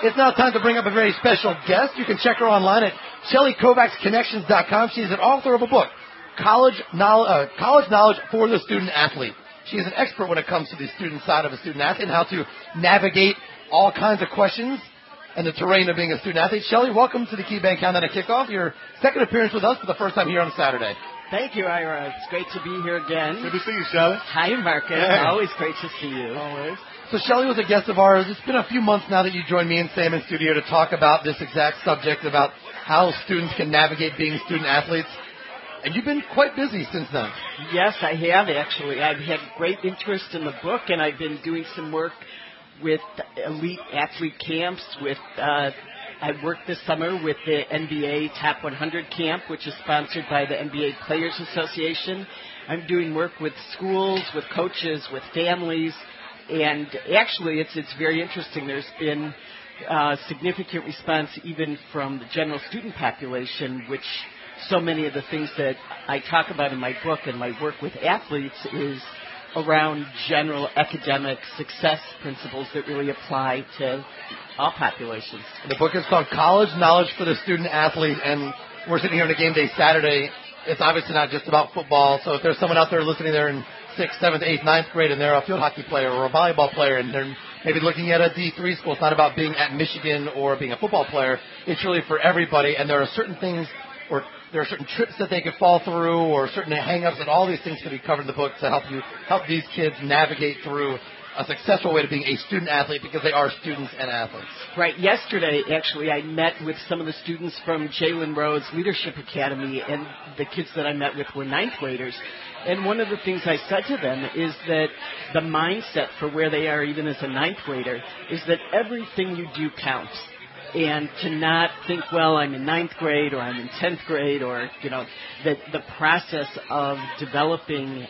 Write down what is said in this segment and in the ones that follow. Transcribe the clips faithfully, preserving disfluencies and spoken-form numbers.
It's now time to bring up a very special guest. You can check her online at Shelly Kovacs Connections dot com. She's an author of a book, College Knowledge, uh, College Knowledge for the Student Athlete. She is an expert when it comes to the student side of a student athlete and how to navigate all kinds of questions and the terrain of being a student athlete. Shelly, welcome to the KeyBank Countdown to Kickoff. Your second appearance with us for the first time here on Saturday. Thank you, Ira. It's great to be here again. Good to see you, Shelly. Hi, Marcus. Hey. Always great to see you. Always. So Shelly was a guest of ours. It's been a few months now that you joined me and Sam in studio to talk about this exact subject, about how students can navigate being student athletes. And you've been quite busy since then. Yes, I have, actually. I've had great interest in the book, and I've been doing some work with elite athlete camps. With uh, I worked this summer with the N B A Top one hundred Camp, which is sponsored by the N B A Players Association. I'm doing work with schools, with coaches, with families. And actually, it's it's very interesting. There's been uh, significant response even from the general student population, which so many of the things that I talk about in my book and my work with athletes is around general academic success principles that really apply to all populations. The book is called College Knowledge for the Student Athlete, and we're sitting here on a game day Saturday. It's obviously not just about football, so if there's someone out there listening there in sixth, seventh, eighth, ninth grade and they're a field hockey player or a volleyball player and they're maybe looking at a D three school, it's not about being at Michigan or being a football player. It's really for everybody, and there are certain things or there are certain trips that they could fall through or certain hang-ups, and all these things can be covered in the book to help you help these kids navigate through a successful way to being a student athlete, because they are students and athletes. Right. Yesterday, actually, I met with some of the students from Jalen Rose Leadership Academy, and the kids that I met with were ninth graders. And one of the things I said to them is that the mindset for where they are, even as a ninth grader, is that everything you do counts. And to not think, well, I'm in ninth grade or I'm in tenth grade, or, you know, that the process of developing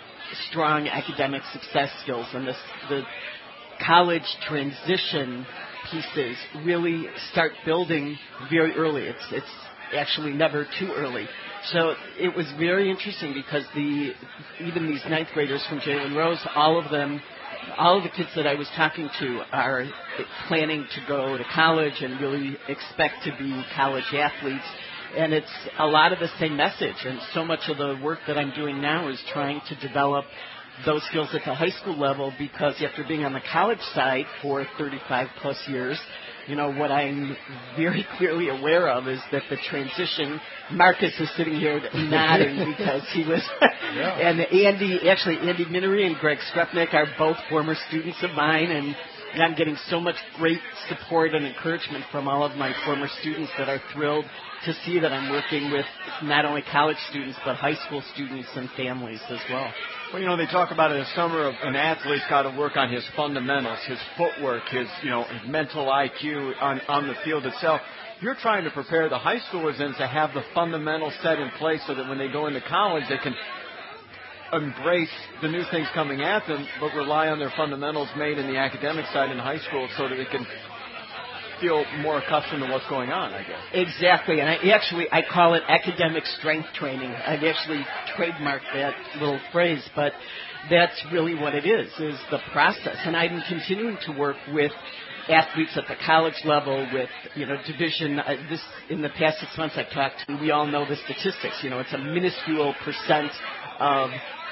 strong academic success skills and the, the college transition pieces really start building very early. It's it's actually never too early. So it was very interesting because the even these ninth graders from Jalen Rose, all of them, all of the kids that I was talking to are planning to go to college and really expect to be college athletes. And it's a lot of the same message. And so much of the work that I'm doing now is trying to develop those skills at the high school level, because after being on the college side for thirty-five plus years, you know, what I'm very clearly aware of is that the transition, Marcus is sitting here nodding because he was, yeah. and Andy, actually Andy Minery and Greg Skrepnik are both former students of mine, and And I'm getting so much great support and encouragement from all of my former students that are thrilled to see that I'm working with not only college students, but high school students and families as well. Well, you know, they talk about in the summer of an athlete's got to work on his fundamentals, his footwork, his, you know, his mental I Q on, on the field itself. You're trying to prepare the high schoolers then to have the fundamentals set in place so that when they go into college, they can embrace the new things coming at them, but rely on their fundamentals made in the academic side in high school so that they can feel more accustomed to what's going on, I guess. Exactly, and I actually, I call it academic strength training. I've actually trademarked that little phrase, but that's really what it is, is the process. And I'm continuing to work with athletes at the college level with, you know, division. Uh, this in the past six months I've talked to, we all know the statistics. You know, it's a minuscule percent of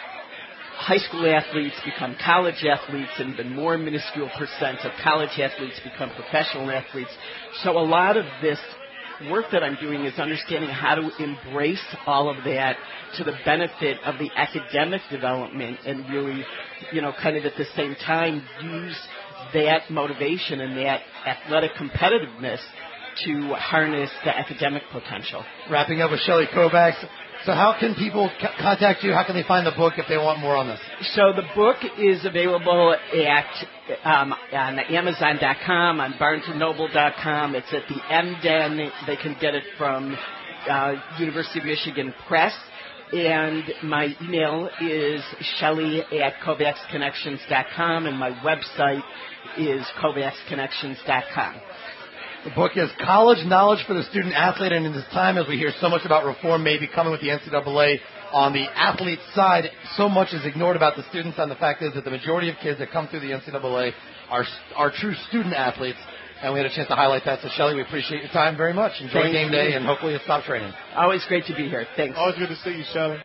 high school athletes become college athletes, and even more minuscule percent of college athletes become professional athletes. So a lot of this work that I'm doing is understanding how to embrace all of that to the benefit of the academic development, and really, you know, kind of at the same time use that motivation and that athletic competitiveness to harness the academic potential. Wrapping up with Shelly Kovacs. So how can people c- contact you? How can they find the book if they want more on this? So the book is available at um, on Amazon dot com, on Barnes and Noble dot com. It's at the M D E N. They can get it from uh, University of Michigan Press. And my email is Shelly at Kovacs Connections dot com, and my website is Kovacs Connections dot com. The book is College Knowledge for the Student Athlete, and in this time, as we hear so much about reform maybe coming with the N C double A on the athlete side, so much is ignored about the students, and the fact is that the majority of kids that come through the N C double A are, are true student athletes. and we had a chance to highlight that. So, Shelly, we appreciate your time very much. Enjoy Thank game you. day, and hopefully you'll stop training. Always great to be here. Thanks. Always good to see you, Shelly.